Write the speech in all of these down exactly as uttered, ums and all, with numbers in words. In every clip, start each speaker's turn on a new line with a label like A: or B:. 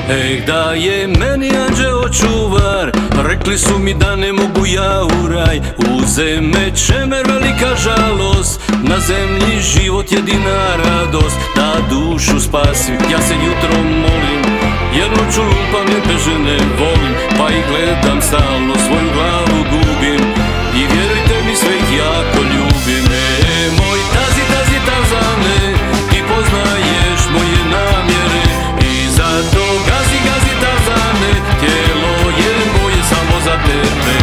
A: Ej, da je meni anđeo čuvar, rekli su mi da ne mogu ja u raj. Uze me čemer, velika žalost, na zemlji život jedina radost. Da dušu spasim, ja se jutro molim, jer noću lupam, jer te žene volim. Pa i gledam stalno, svoju glavu gubim, i vjerujte mi sve ih jako ljubim. E, moj tazi, tazi, Tarzane, ti poznaješ moje namjere, i zato gazi, gazi, Tarzane, tijelo je moje samo za tebe.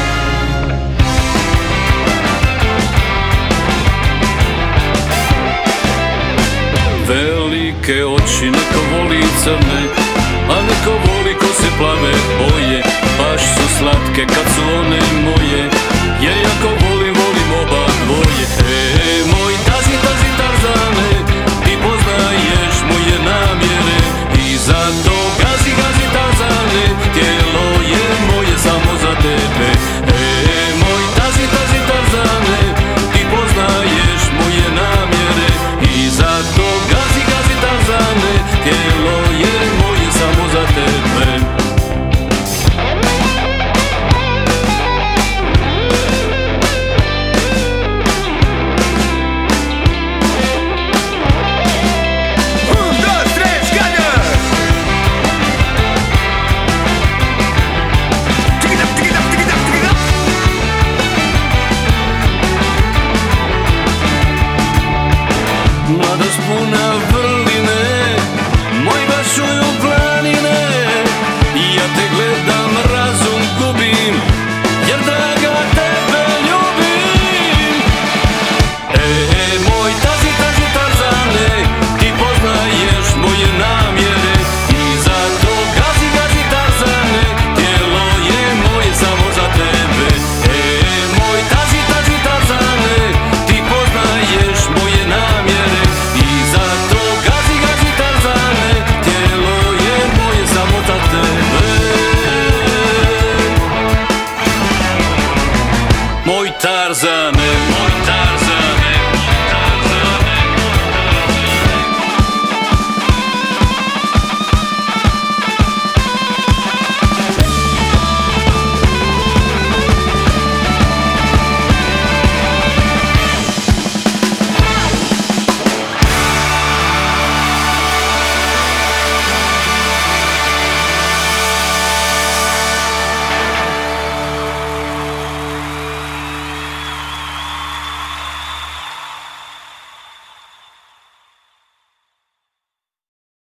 A: Velike oči, neko voli crne, a neko voli kose plave boje. Baš su slatke kad su one moje, jer jako volim, volim oba dvoje. E, moj tazi, tazi, Tarzane, ti poznaješ moje namjere, i zato gazi, gazi, Tarzane, tijelo je moje samo za tebe. E, moj tazi, tazi, Tarzane, ti poznaješ moje namjere, i zato gazi, gazi, Tarzane, tijelo je moje samo za tebe. Mladost puna vrline, moj baš čuju planine, i ja te gledam, razum gubim, jer draga tebe ljubim. E, e, moj tazi, tazi, Tarzane, ti poznaješ moje namjere, i zato gazi, gazi, Tarzane, tijelo je moje samo za tebe. E, moj tazi, tazi, Tarzane, ti poznaješ moje namjere, i zato gazi, gazi, Tarzane, tijelo je moje samo za tebe. Moj Tarzane, moj